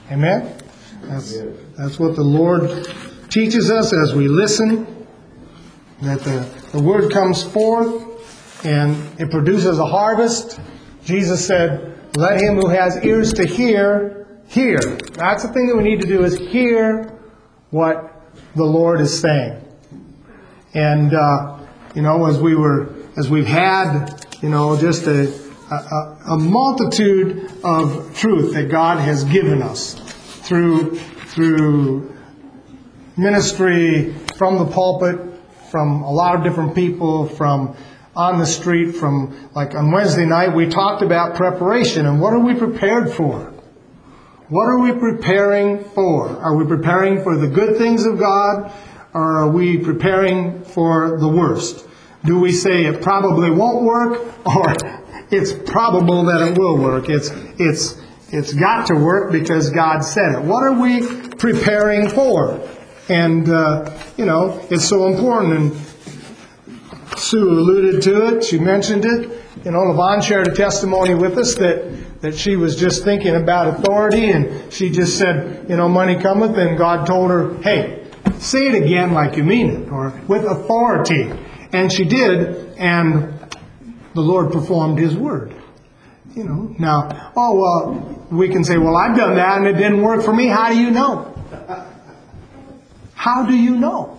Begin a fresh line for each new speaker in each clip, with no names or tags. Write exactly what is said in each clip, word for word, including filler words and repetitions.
Amen? That's, that's what the Lord teaches us as we listen, that the, the Word comes forth and it produces a harvest. Jesus said, let him who has ears to hear, hear. That's the thing that we need to do, is hear what the Lord is saying. And, uh, you know, as we were, as we've had, you know, just a, a, a multitude of truth that God has given us through, through ministry from the pulpit, from a lot of different people, from on the street, from, like on Wednesday night, we talked about preparation and what are we prepared for? What are we preparing for? Are we preparing for the good things of God, or are we preparing for the worst? Do we say it probably won't work, or it's probable that it will work? It's it's it's got to work because God said it. What are we preparing for? And uh, you know, it's so important. And Sue alluded to it. She mentioned it. You know, Levon shared a testimony with us that, that she was just thinking about authority, and she just said, you know, money cometh, and God told her, hey, say it again like you mean it, or with authority. And she did, and the Lord performed His word. You know, now, oh, well, we can say, well, I've done that and it didn't work for me. How do you know? How do you know?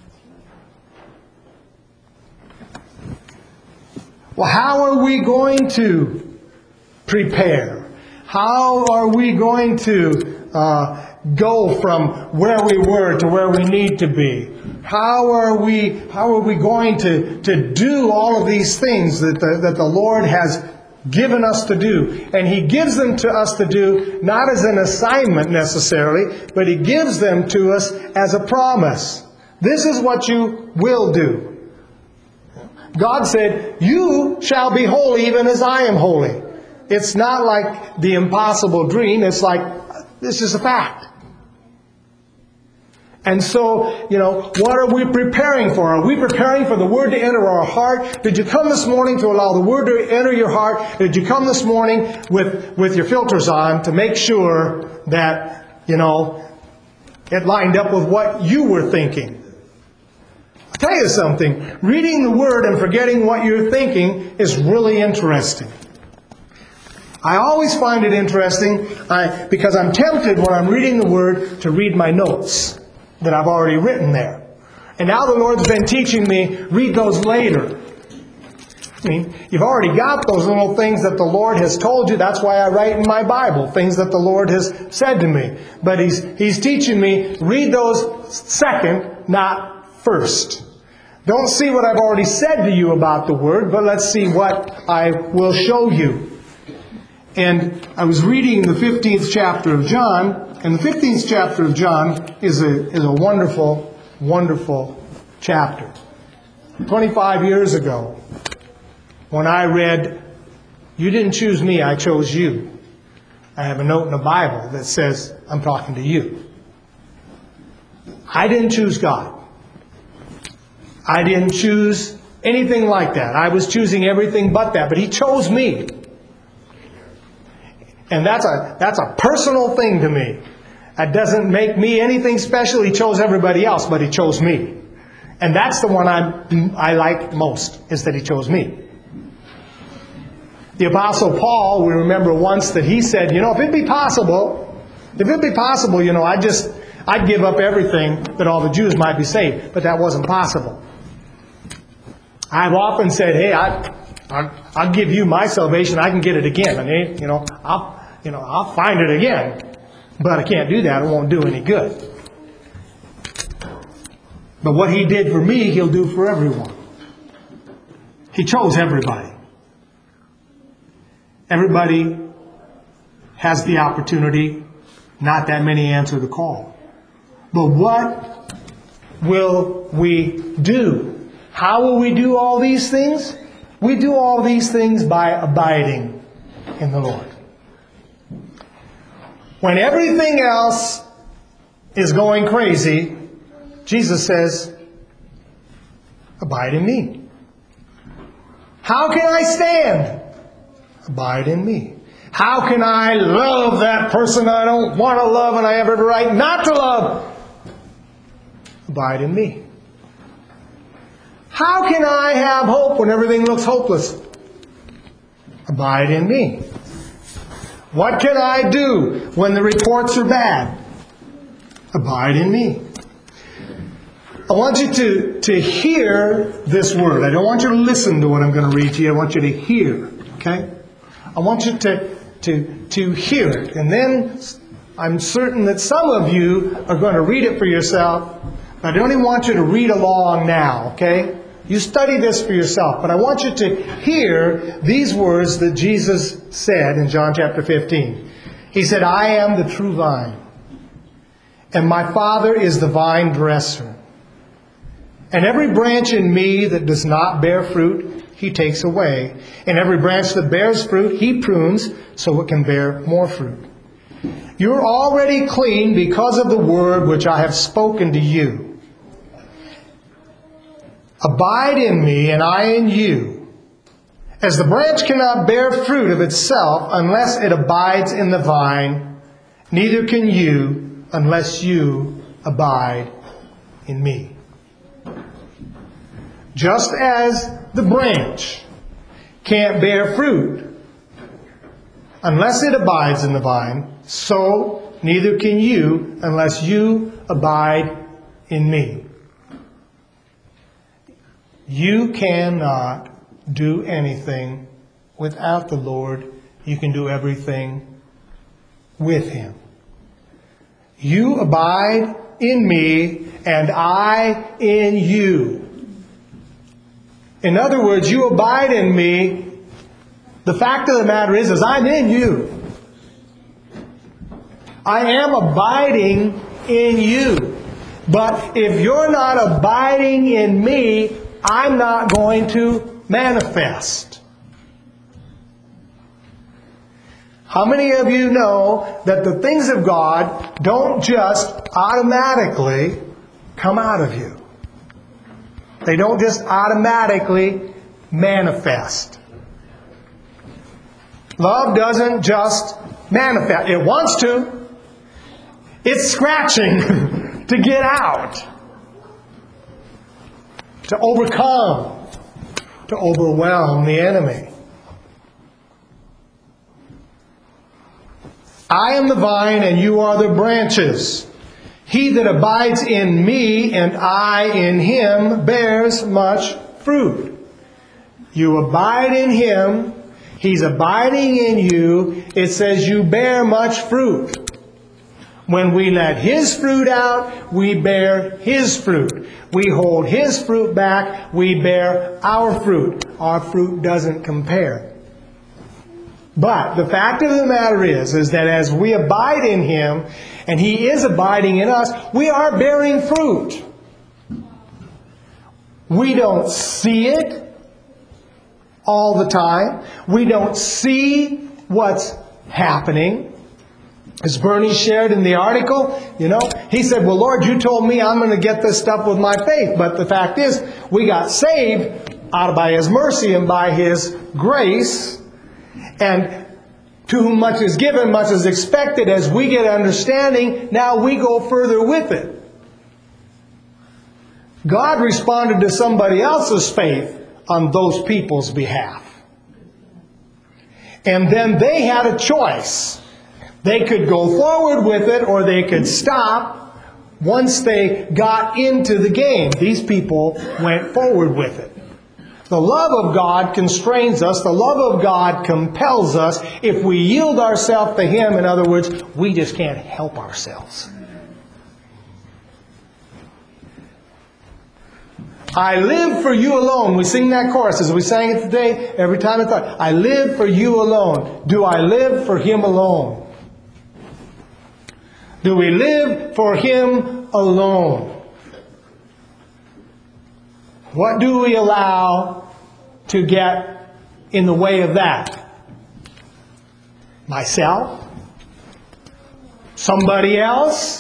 Well, how are we going to prepare? How are we going to uh, go from where we were to where we need to be? How are we? How are we going to, to do all of these things that the, that the Lord has given us to do? And He gives them to us to do not as an assignment necessarily, but He gives them to us as a promise. This is what you will do. God said, you shall be holy even as I am holy. It's not like the impossible dream. It's like, this is a fact. And so, you know, what are we preparing for? Are we preparing for the Word to enter our heart? Did you come this morning to allow the Word to enter your heart? Did you come this morning with, with your filters on to make sure that, you know, it lined up with what you were thinking? I'll tell you something. Reading the Word and forgetting what you're thinking is really interesting. I always find it interesting I, because I'm tempted when I'm reading the Word to read my notes that I've already written there. And now the Lord's been teaching me, read those later. I mean, you've already got those little things that the Lord has told you. That's why I write in my Bible, things that the Lord has said to me. But He's, he's teaching me, read those second, not first. Don't see what I've already said to you about the Word, but let's see what I will show you. And I was reading the fifteenth chapter of John, and the fifteenth chapter of John is a, is a wonderful, wonderful chapter. twenty-five years ago, when I read, you didn't choose me, I chose you. I have a note in the Bible that says, I'm talking to you. I didn't choose God. I didn't choose anything like that. I was choosing everything but that. But He chose me. And that's a that's a personal thing to me. That doesn't make me anything special. He chose everybody else, but He chose me. And that's the one I'm, I like most, is that He chose me. The Apostle Paul, we remember once that he said, you know, if it be possible, if it be possible, you know, I'd just, I'd give up everything that all the Jews might be saved. But that wasn't possible. I've often said, hey, I, I, I'll give you my salvation. I can get it again. I mean, you know, I'll, you know, I'll find it again. But I can't do that. It won't do any good. But what He did for me, He'll do for everyone. He chose everybody. Everybody has the opportunity. Not that many answer the call. But what will we do? How will we do all these things? We do all these things by abiding in the Lord. When everything else is going crazy, Jesus says, abide in me. How can I stand? Abide in me. How can I love that person I don't want to love and I have every right not to love? Abide in me. How can I have hope when everything looks hopeless? Abide in me. What can I do when the reports are bad? Abide in me. I want you to, to hear this word. I don't want you to listen to what I'm going to read to you. I want you to hear. Okay? I want you to, to, to hear it. And then I'm certain that some of you are going to read it for yourself. I don't even want you to read along now. Okay? You study this for yourself. But I want you to hear these words that Jesus said in John chapter fifteen. He said, I am the true vine, and my Father is the vine dresser. And every branch in me that does not bear fruit, He takes away. And every branch that bears fruit, He prunes so it can bear more fruit. You're already clean because of the word which I have spoken to you. Abide in me, and I in you. As the branch cannot bear fruit of itself unless it abides in the vine, neither can you unless you abide in me. Just as the branch can't bear fruit unless it abides in the vine, so neither can you unless you abide in me. You cannot do anything without the Lord. You can do everything with Him. You abide in me, and I in you. In other words, you abide in me. The fact of the matter is, is I'm in you. I am abiding in you. But if you're not abiding in me, I'm not going to manifest. How many of you know that the things of God don't just automatically come out of you? They don't just automatically manifest. Love doesn't just manifest. It wants to. It's scratching to get out. To overcome, to overwhelm the enemy. I am the vine and you are the branches. He that abides in me and I in him bears much fruit. You abide in him, he's abiding in you. It says you bear much fruit. When we let His fruit out, we bear His fruit. We hold His fruit back, we bear our fruit. Our fruit doesn't compare. But the fact of the matter is, is that as we abide in Him, and He is abiding in us, we are bearing fruit. We don't see it all the time. We don't see what's happening. As Bernie shared in the article, you know, he said, well, Lord, you told me I'm going to get this stuff with my faith. But the fact is, we got saved out by His mercy and by His grace. And to whom much is given, much is expected. As we get understanding, now we go further with it. God responded to somebody else's faith on those people's behalf. And then they had a choice. They could go forward with it or they could stop once they got into the game. These people went forward with it. The love of God constrains us. The love of God compels us. If we yield ourselves to Him, in other words, we just can't help ourselves. I live for you alone. We sing that chorus as we sang it today. Every time I thought, I live for you alone. Do I live for Him alone? Do we live for Him alone? What do we allow to get in the way of that? Myself? Somebody else?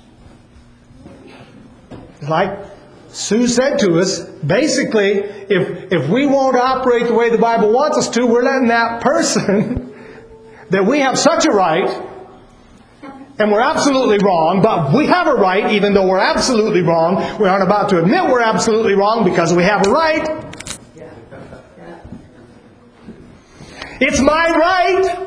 Like Sue said to us, basically, if, if we won't operate the way the Bible wants us to, we're letting that person that we have such a right, and we're absolutely wrong, but we have a right even though we're absolutely wrong. We aren't about to admit we're absolutely wrong because we have a right. It's my right.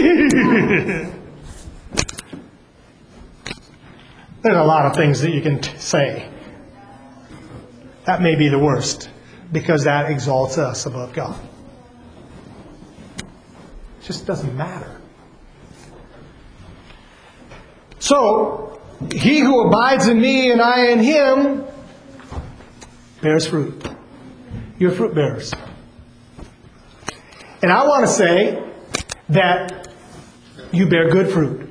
There's a lot of things that you can t- say. That may be the worst, because that exalts us above God. It just doesn't matter. So, he who abides in me and I in him bears fruit. You're fruit bearers. And I want to say that you bear good fruit.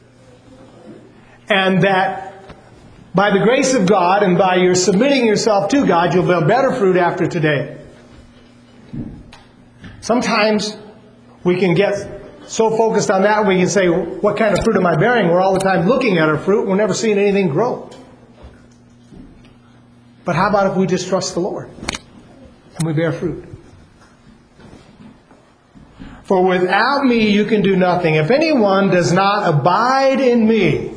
And that by the grace of God and by your submitting yourself to God, you'll bear better fruit after today. Sometimes we can get so focused on that we can say, what kind of fruit am I bearing? We're all the time looking at our fruit. We're never seeing anything grow. But how about if we just trust the Lord and we bear fruit? For without me you can do nothing. If anyone does not abide in me,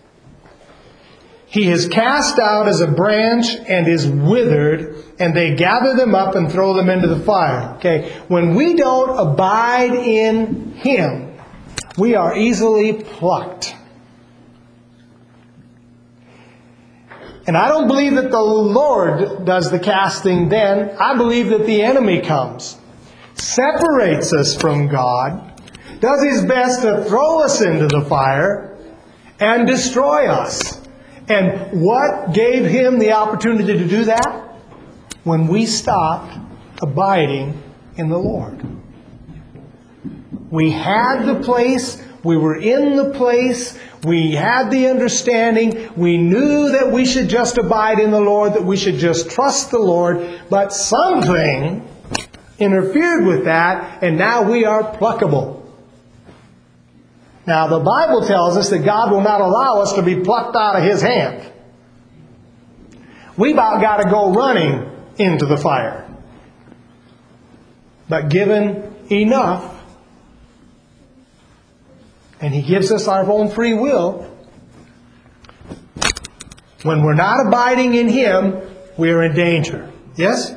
he is cast out as a branch and is withered, and they gather them up and throw them into the fire. Okay, when we don't abide in him, we are easily plucked. And I don't believe that the Lord does the casting then. I believe that the enemy comes, separates us from God, does his best to throw us into the fire and destroy us. And what gave him the opportunity to do that? When we stopped abiding in the Lord. We had the place, we were in the place, we had the understanding, we knew that we should just abide in the Lord, that we should just trust the Lord, but something interfered with that, and now we are pluckable. Now, the Bible tells us that God will not allow us to be plucked out of his hand. We about got to go running into the fire. But given enough, and he gives us our own free will, when we're not abiding in him, we're in danger. Yes?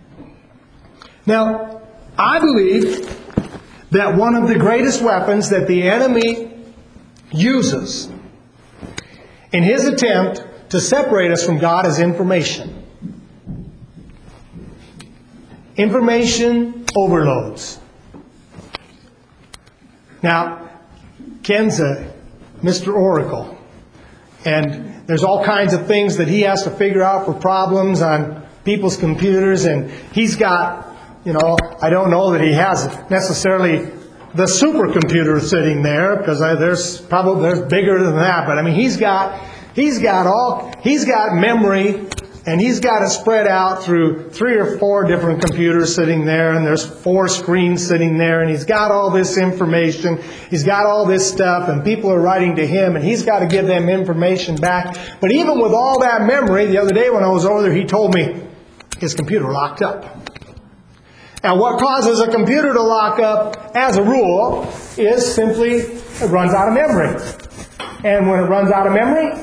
Now, I believe that one of the greatest weapons that the enemy uses in his attempt to separate us from God is information. Information overloads. Now, Ken's a Mister Oracle, and there's all kinds of things that he has to figure out for problems on people's computers, and he's got, you know, I don't know that he has necessarily the supercomputer sitting there, because there's probably there's bigger than that. But I mean, he's got he's got all he's got memory, and he's got it spread out through three or four different computers sitting there, and there's four screens sitting there, and he's got all this information, he's got all this stuff, and people are writing to him, and he's got to give them information back. But even with all that memory, the other day when I was over there, he told me his computer locked up. Now, what causes a computer to lock up, as a rule, is simply it runs out of memory. And when it runs out of memory,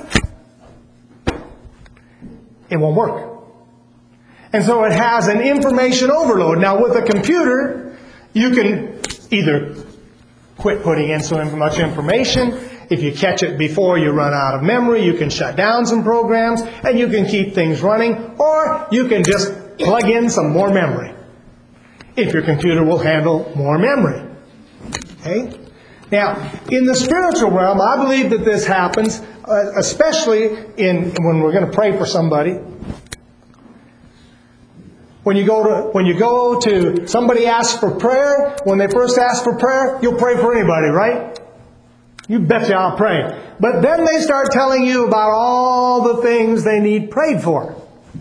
it won't work. And so it has an information overload. Now, with a computer, you can either quit putting in so much information. If you catch it before you run out of memory, you can shut down some programs, and you can keep things running, or you can just plug in some more memory, if your computer will handle more memory. Okay? Now, in the spiritual realm, I believe that this happens, uh, especially in when we're going to pray for somebody. When you go to when you go to somebody asks for prayer, when they first ask for prayer, you'll pray for anybody, right? You betcha I'll pray. But then they start telling you about all the things they need prayed for.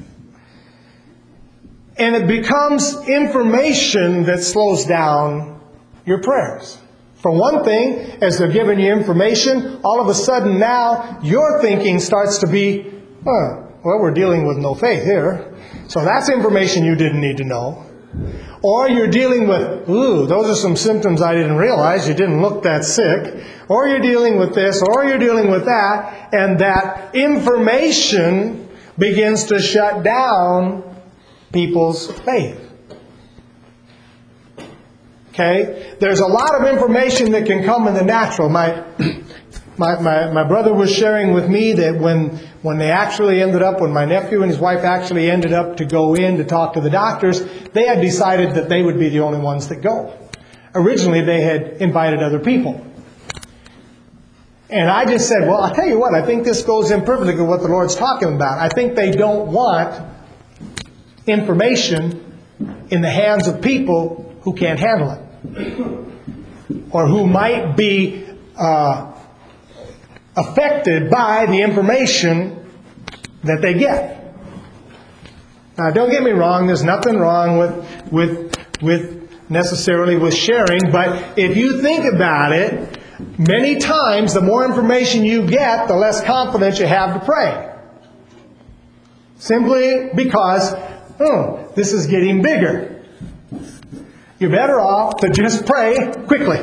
And it becomes information that slows down your prayers. For one thing, as they're giving you information, all of a sudden now your thinking starts to be, oh, well, we're dealing with no faith here. So that's information you didn't need to know. Or you're dealing with, ooh, those are some symptoms I didn't realize. You didn't look that sick. Or you're dealing with this, or you're dealing with that. And that information begins to shut down people's faith. Okay? There's a lot of information that can come in the natural. My my my, my brother was sharing with me that when, when they actually ended up, when my nephew and his wife actually ended up to go in to talk to the doctors, they had decided that they would be the only ones that go. Originally, they had invited other people. And I just said, well, I'll tell you what, I think this goes in perfectly with what the Lord's talking about. I think they don't want information in the hands of people who can't handle it. Or who might be uh, affected by the information that they get. Now, don't get me wrong, there's nothing wrong with, with, with necessarily with sharing, but if you think about it, many times the more information you get, the less confidence you have to pray. Simply because, oh, this is getting bigger. You're better off to just pray quickly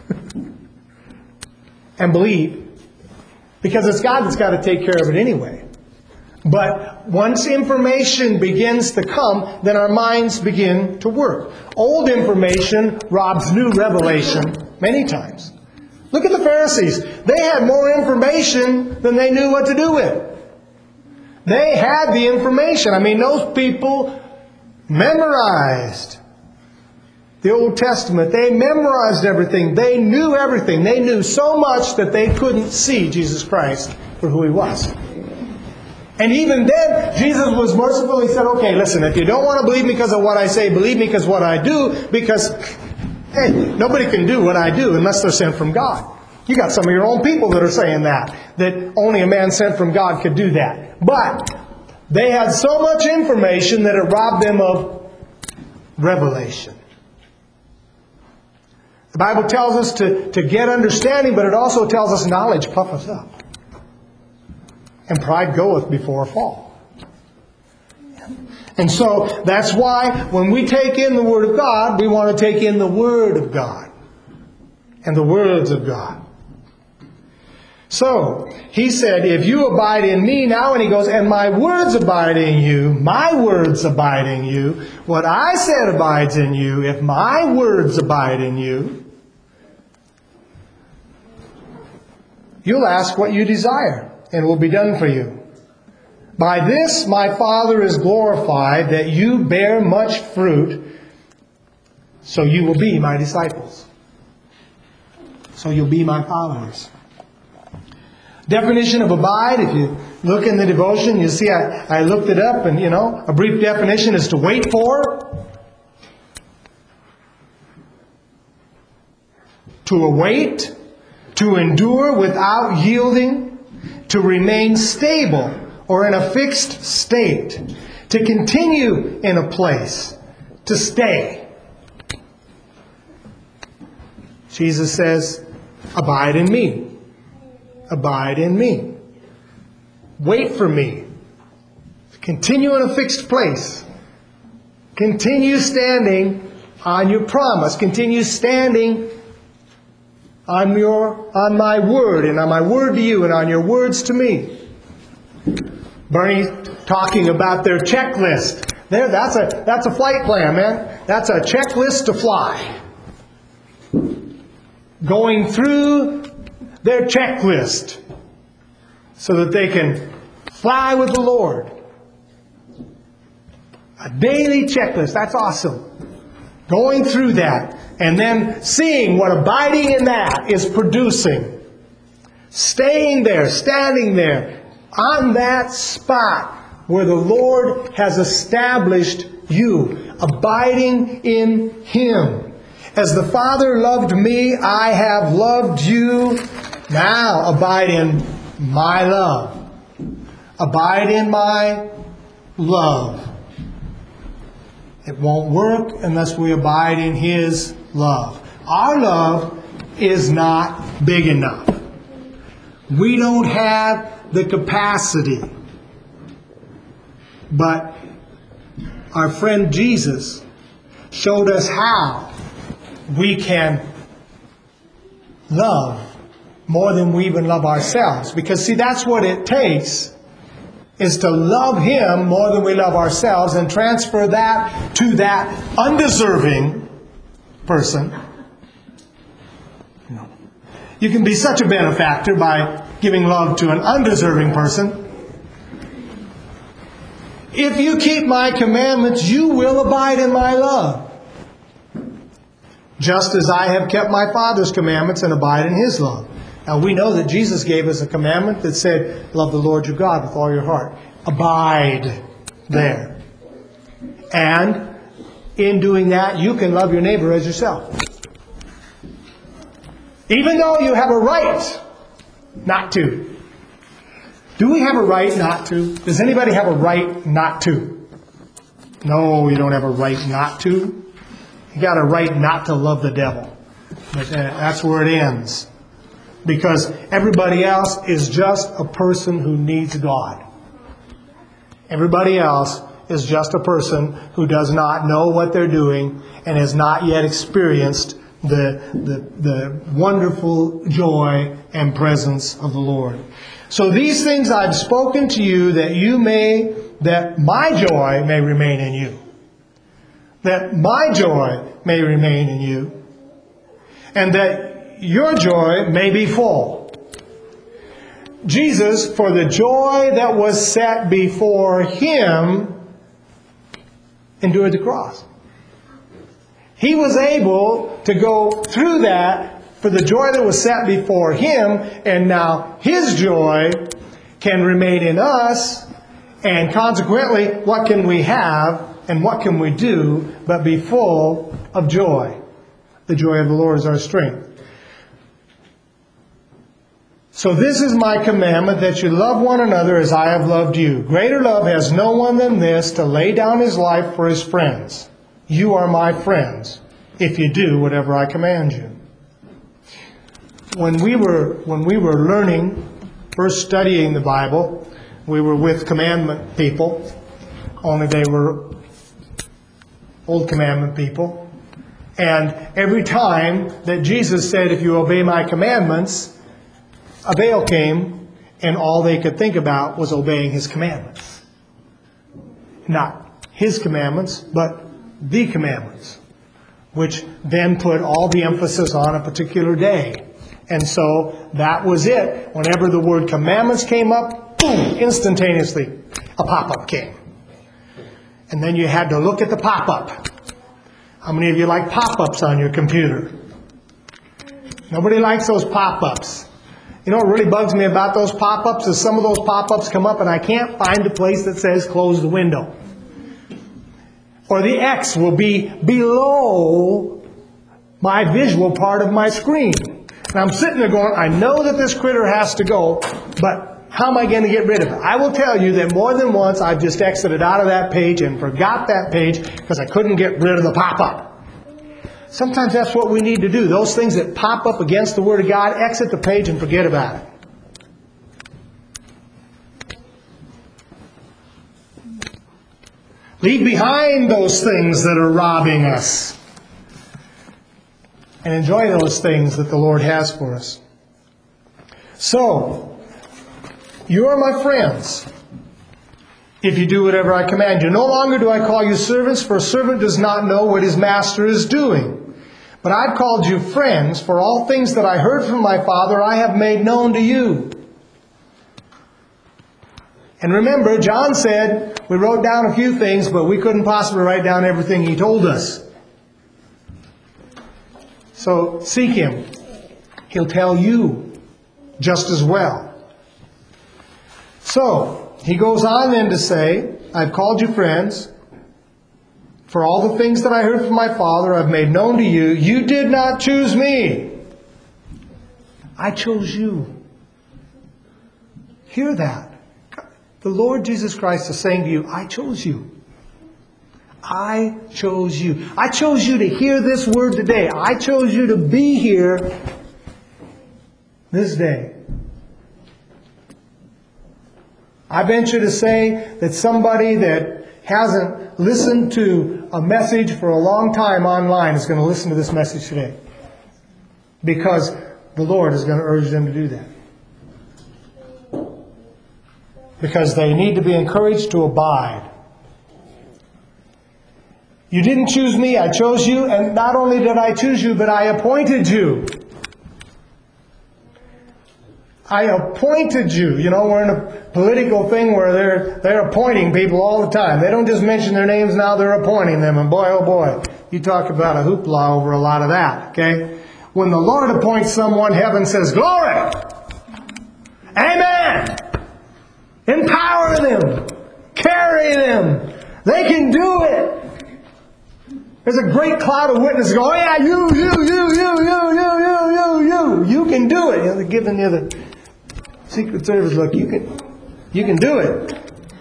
and believe, because it's God that's got to take care of it anyway. But once information begins to come, then our minds begin to work. Old information robs new revelation many times. Look at the Pharisees. They had more information than they knew what to do with. They had the information. I mean, those people memorized the Old Testament. They memorized everything. They knew everything. They knew so much that they couldn't see Jesus Christ for who He was. And even then, Jesus was merciful. He said, okay, listen, if you don't want to believe me because of what I say, believe me because of what I do, because hey, nobody can do what I do unless they're sent from God. You got some of your own people that are saying that, that only a man sent from God could do that. But they had so much information that it robbed them of revelation. The Bible tells us to, to get understanding, but it also tells us knowledge puffeth up. And pride goeth before a fall. And so that's why when we take in the Word of God, we want to take in the Word of God. And the words of God. So, He said, if you abide in me now, and He goes, and my words abide in you, my words abide in you, what I said abides in you, if my words abide in you, you'll ask what you desire, and it will be done for you. By this my Father is glorified, that you bear much fruit, so you will be my disciples. So you'll be my followers. Definition of abide, if you look in the devotion, you see I, I looked it up, and you know, a brief definition is to wait for, to await, to endure without yielding, to remain stable or in a fixed state, to continue in a place, to stay. Jesus says, abide in me. Abide in me. Wait for me. Continue in a fixed place. Continue standing on your promise. Continue standing on your on my word, and on my word to you, and on your words to me. Bernie talking about their checklist. There, that's a that's a flight plan, man. That's a checklist to fly. Going through their checklist so that they can fly with the Lord. A daily checklist. That's awesome. Going through that and then seeing what abiding in that is producing. Staying there, standing there, on that spot where the Lord has established you. Abiding in Him. As the Father loved me, I have loved you. Now abide in my love. Abide in my love. It won't work unless we abide in His love. Our love is not big enough. We don't have the capacity. But our friend Jesus showed us how we can love more than we even love ourselves. Because see, that's what it takes, is to love Him more than we love ourselves and transfer that to that undeserving person. You can be such a benefactor by giving love to an undeserving person. If you keep my commandments, you will abide in my love, just as I have kept my Father's commandments and abide in His love. Now we know that Jesus gave us a commandment that said, love the Lord your God with all your heart. Abide there. And in doing that, you can love your neighbor as yourself. Even though you have a right not to. Do we have a right not to? Does anybody have a right not to? No, you don't have a right not to. You got a right not to love the devil. But that's where it ends. Because everybody else is just a person who needs God. Everybody else is just a person who does not know what they're doing and has not yet experienced the, the, the wonderful joy and presence of the Lord. So these things I've spoken to you that you may, that my joy may remain in you. That my joy may remain in you. And that your joy may be full. Jesus, for the joy that was set before Him, endured the cross. He was able to go through that for the joy that was set before Him, and now His joy can remain in us, and consequently, what can we have and what can we do but be full of joy? The joy of the Lord is our strength. So this is my commandment, that you love one another as I have loved you. Greater love has no one than this, to lay down his life for his friends. You are my friends, if you do whatever I command you. When we were when we were learning, first studying the Bible, we were with commandment people, only they were Old Commandment people. And every time that Jesus said, if you obey my commandments, a veil came, and all they could think about was obeying His commandments. Not His commandments, but the commandments, which then put all the emphasis on a particular day. And so that was it. Whenever the word commandments came up, boom, instantaneously a pop-up came. And then you had to look at the pop-up. How many of you like pop-ups on your computer? Nobody likes those pop-ups. You know what really bugs me about those pop-ups is some of those pop-ups come up and I can't find a place that says close the window. Or the X will be below my visual part of my screen. And I'm sitting there going, I know that this critter has to go, but how am I going to get rid of it? I will tell you that more than once I've just exited out of that page and forgot that page because I couldn't get rid of the pop-up. Sometimes that's what we need to do. Those things that pop up against the Word of God, exit the page and forget about it. Leave behind those things that are robbing us. And enjoy those things that the Lord has for us. So, you are my friends if you do whatever I command you. No longer do I call you servants, for a servant does not know what his master is doing. But I've called you friends, for all things that I heard from my Father I have made known to you. And remember, John said, we wrote down a few things, but we couldn't possibly write down everything he told us. So seek Him. He'll tell you just as well. So, he goes on then to say, I've called you friends. For all the things that I heard from my Father I've made known to you. You did not choose me. I chose you. Hear that. The Lord Jesus Christ is saying to you, I chose you. I chose you. I chose you to hear this word today. I chose you to be here this day. I venture to say that somebody that hasn't listened to a message for a long time online is going to listen to this message today. Because the Lord is going to urge them to do that. Because they need to be encouraged to abide. You didn't choose me, I chose you, and not only did I choose you, but I appointed you. I appointed you. You know, we're in a political thing where they're they're appointing people all the time. They don't just mention their names now, they're appointing them. And boy, oh boy, you talk about a hoopla over a lot of that, okay? When the Lord appoints someone, heaven says, glory! Amen! Empower them! Carry them! They can do it! There's a great cloud of witnesses going, oh, yeah, you, you, you, you, you, you, you, you, you. You can do it. You know, they're giving you the Secret Service look. You can, you can do it.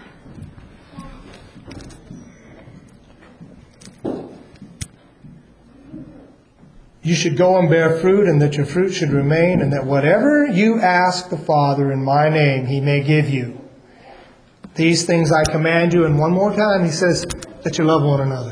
You should go and bear fruit, and that your fruit should remain, and that whatever you ask the Father in my name, He may give you. These things I command you. And one more time, He says that you love one another.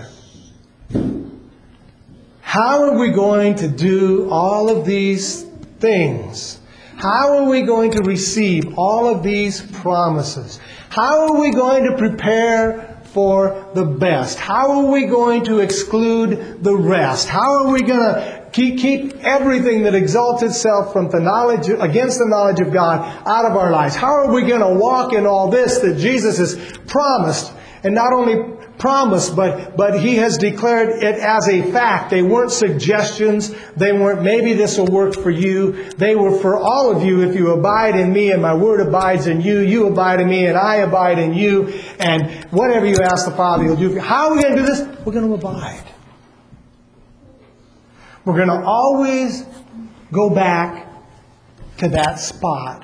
How are we going to do all of these things? How are we going to receive all of these promises? How are we going to prepare for the best? How are we going to exclude the rest? How are we going to keep, keep everything that exalts itself from the knowledge against the knowledge of God out of our lives? How are we going to walk in all this that Jesus has promised? And not only promise, but but He has declared it as a fact. They weren't suggestions. They weren't, maybe this will work for you. They were for all of you. If you abide in me and my word abides in you, you abide in me and I abide in you. And whatever you ask the Father, He'll do. How are we going to do this? We're going to abide. We're going to always go back to that spot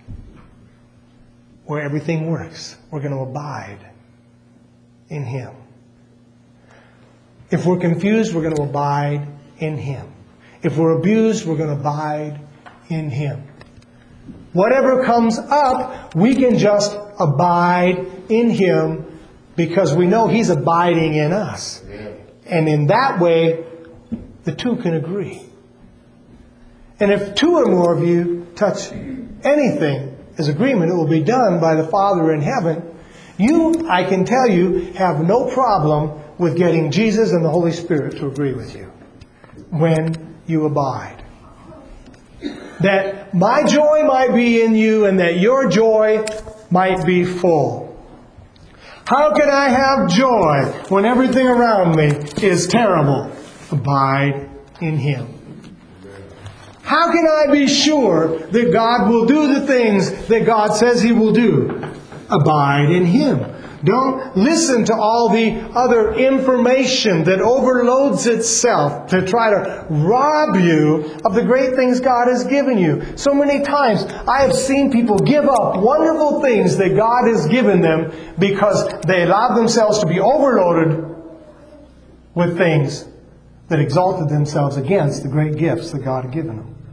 where everything works. We're going to abide in Him. If we're confused, we're going to abide in Him. If we're abused, we're going to abide in Him. Whatever comes up, we can just abide in Him because we know He's abiding in us. And in that way, the two can agree. And if two or more of you touch anything as agreement, it will be done by the Father in heaven. You, I can tell you, have no problem with getting Jesus and the Holy Spirit to agree with you when you abide. That my joy might be in you and that your joy might be full. How can I have joy when everything around me is terrible? Abide in Him. How can I be sure that God will do the things that God says He will do? Abide in Him. Don't listen to all the other information that overloads itself to try to rob you of the great things God has given you. So many times I have seen people give up wonderful things that God has given them because they allowed themselves to be overloaded with things that exalted themselves against the great gifts that God had given them.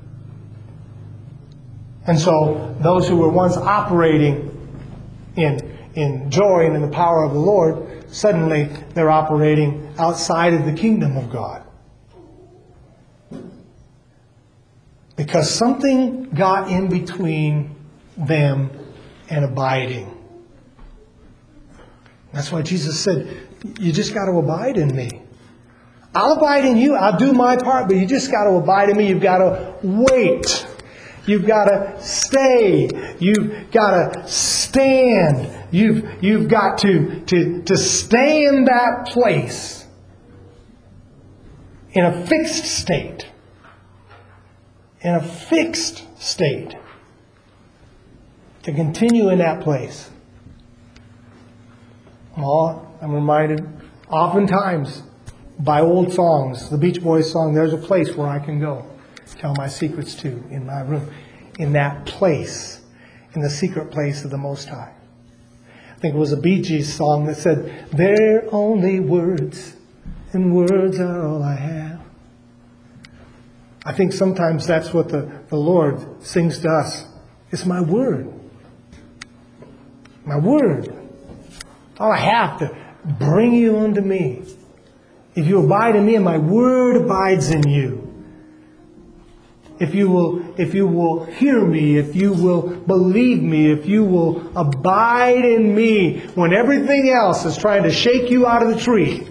And so those who were once operating in in joy and in the power of the Lord, suddenly they're operating outside of the kingdom of God. Because something got in between them and abiding. That's why Jesus said, you just got to abide in me. I'll abide in you. I'll do my part, but you just got to abide in me. You've got to wait. You've got to stay. You've got to stand. You've, you've got to, to, to stay in that place in a fixed state. In a fixed state. To continue in that place. Oh, I'm reminded oftentimes by old songs, the Beach Boys song, there's a place where I can go. Tell my secrets to in my room. In that place. In the secret place of the Most High. I think it was a Bee Gees song that said, they're only words, and words are all I have. I think sometimes that's what the, the Lord sings to us. It's my word. My word. All I have to bring you unto me. If you abide in me and my word abides in you. If you will, if you will hear me, if you will believe me, if you will abide in me when everything else is trying to shake you out of the tree,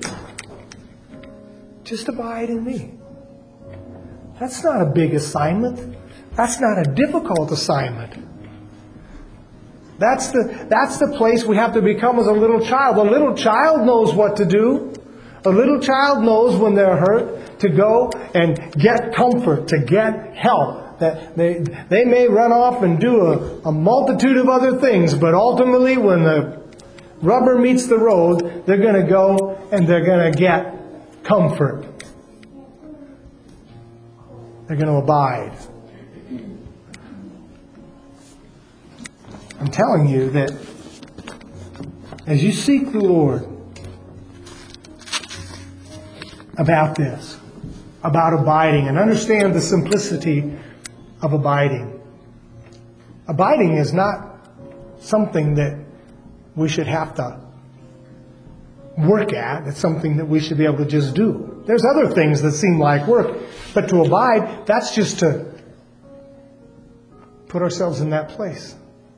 just abide in me. That's not a big assignment. That's not a difficult assignment. That's the, that's the place we have to become as a little child. A little child knows what to do. A little child knows when they're hurt to go and get comfort, to get help. That they, they may run off and do a, a multitude of other things, but ultimately when the rubber meets the road, they're going to go and they're going to get comfort. They're going to abide. I'm telling you that as you seek the Lord about this, about abiding, and understand the simplicity of abiding. Abiding is not something that we should have to work at. It's something that we should be able to just do. There's other things that seem like work, but to abide, that's just to put ourselves in that place.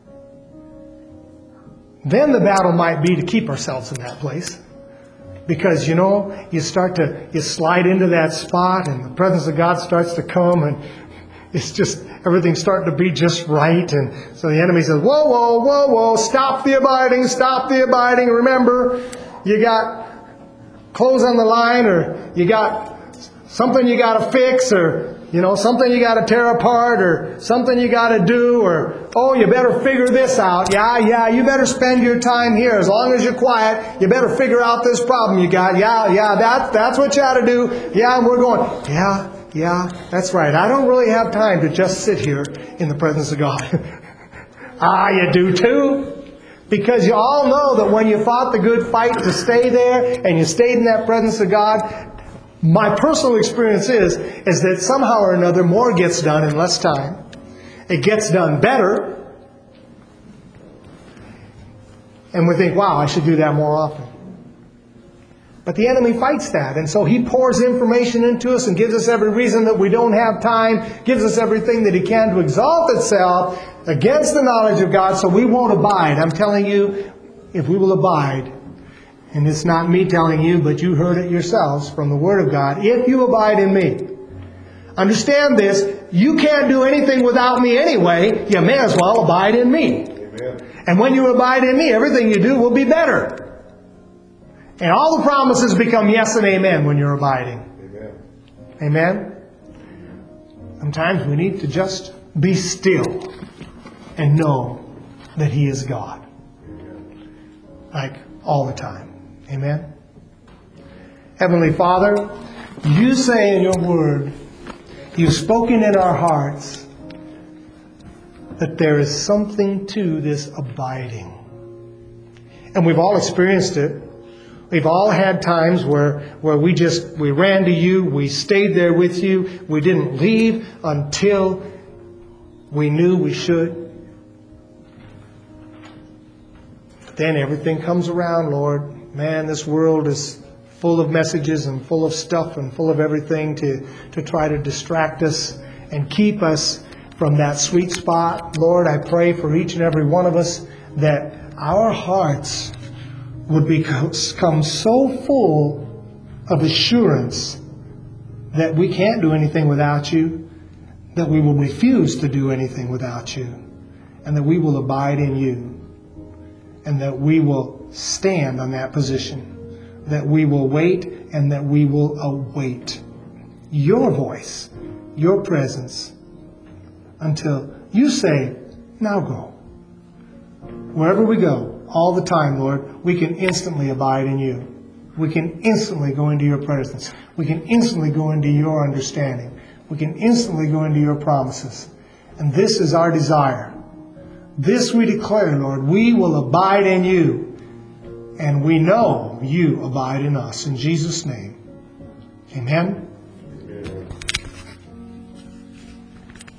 Then the battle might be to keep ourselves in that place. Because, you know, you start to, you slide into that spot and the presence of God starts to come and it's just, everything's starting to be just right. And so the enemy says, whoa, whoa, whoa, whoa, stop the abiding, stop the abiding. Remember, you got clothes on the line, or you got something you got to fix, or, you know, something you got to tear apart, or something you got to do, or, oh, you better figure this out. Yeah, yeah, you better spend your time here. As long as you're quiet, you better figure out this problem you got. Yeah, yeah, that, that's what you ought to do. Yeah, and we're going, yeah, yeah, that's right. I don't really have time to just sit here in the presence of God. Ah, you do too. Because you all know that when you fought the good fight to stay there, and you stayed in that presence of God, my personal experience is, is that somehow or another more gets done in less time. It gets done better. And we think, wow, I should do that more often. But the enemy fights that. And so he pours information into us and gives us every reason that we don't have time, gives us everything that he can to exalt itself against the knowledge of God, so we won't abide. I'm telling you, if we will abide, and it's not me telling you, but you heard it yourselves from the Word of God, if you abide in me. Understand this, you can't do anything without me anyway. You may as well abide in me. Amen. And when you abide in me, everything you do will be better. And all the promises become yes and amen when you're abiding. Amen. Amen? Sometimes we need to just be still and know that He is God. Like all the time. Amen? Heavenly Father, you say in your word, you've spoken in our hearts that there is something to this abiding. And we've all experienced it. We've all had times where, where we just, we ran to you, we stayed there with you, we didn't leave until we knew we should. But then everything comes around, Lord. Man, this world is full of messages and full of stuff and full of everything to, to try to distract us and keep us from that sweet spot. Lord, I pray for each and every one of us that our hearts would become so full of assurance that we can't do anything without you, that we will refuse to do anything without you, and that we will abide in you, and that we will stand on that position, that we will wait and that we will await your voice, your presence, until you say, now go. Wherever we go, all the time, Lord, we can instantly abide in you. We can instantly go into your presence. We can instantly go into your understanding. We can instantly go into your promises. And this is our desire. This we declare, Lord, we will abide in you. And we know you abide in us. In Jesus' name, amen.